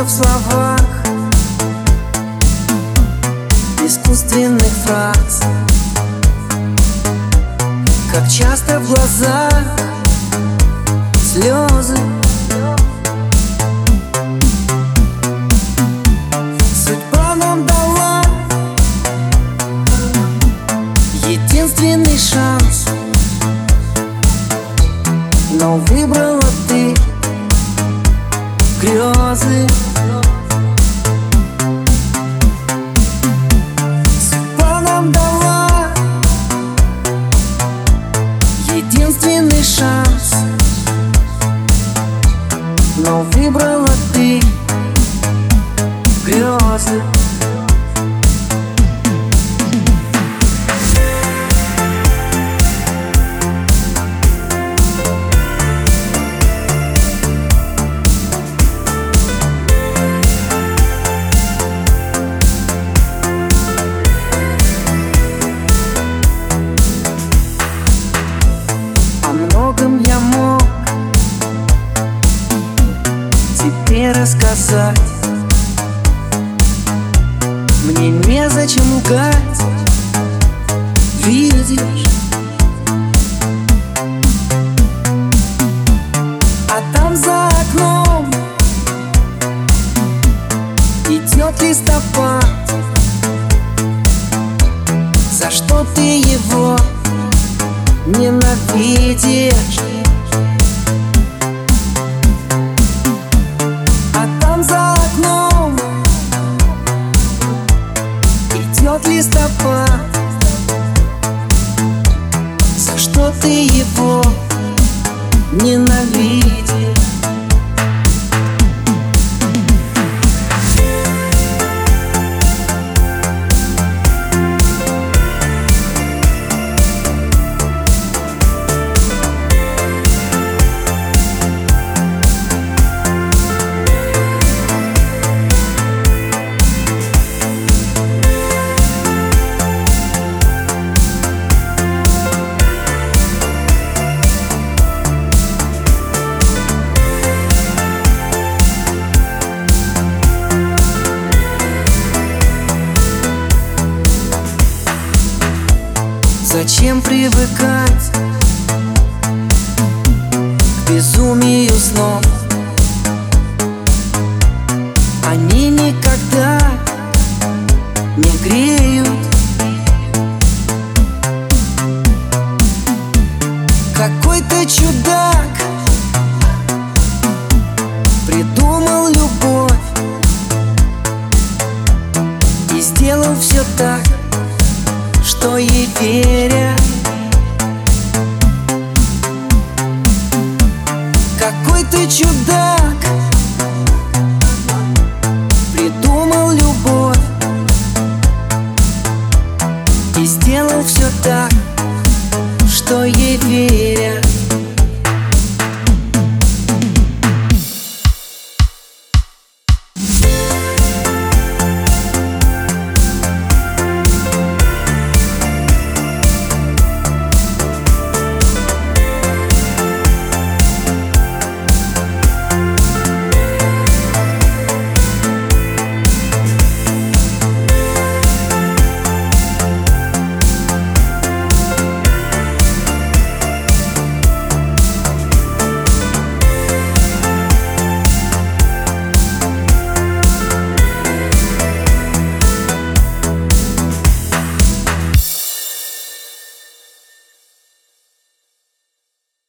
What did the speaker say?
в словах, искусственных фраз. Как часто в глазах слезы. Судьба нам дала единственный шанс, но выбрала ты грезы. Судьба нам дала единственный шанс, но выбрала ты грезы. О многом я мог тебе рассказать. Мне незачем лгать, видишь. А там за окном идет листопад. За что ты его ненавидишь? А там за окном идет листопад. За что ты его ненавидишь? Зачем привыкать к безумию снов? Они никогда не греют. Какой-то чудак придумал любовь и сделал все так, что ей верят. Какой-то чудак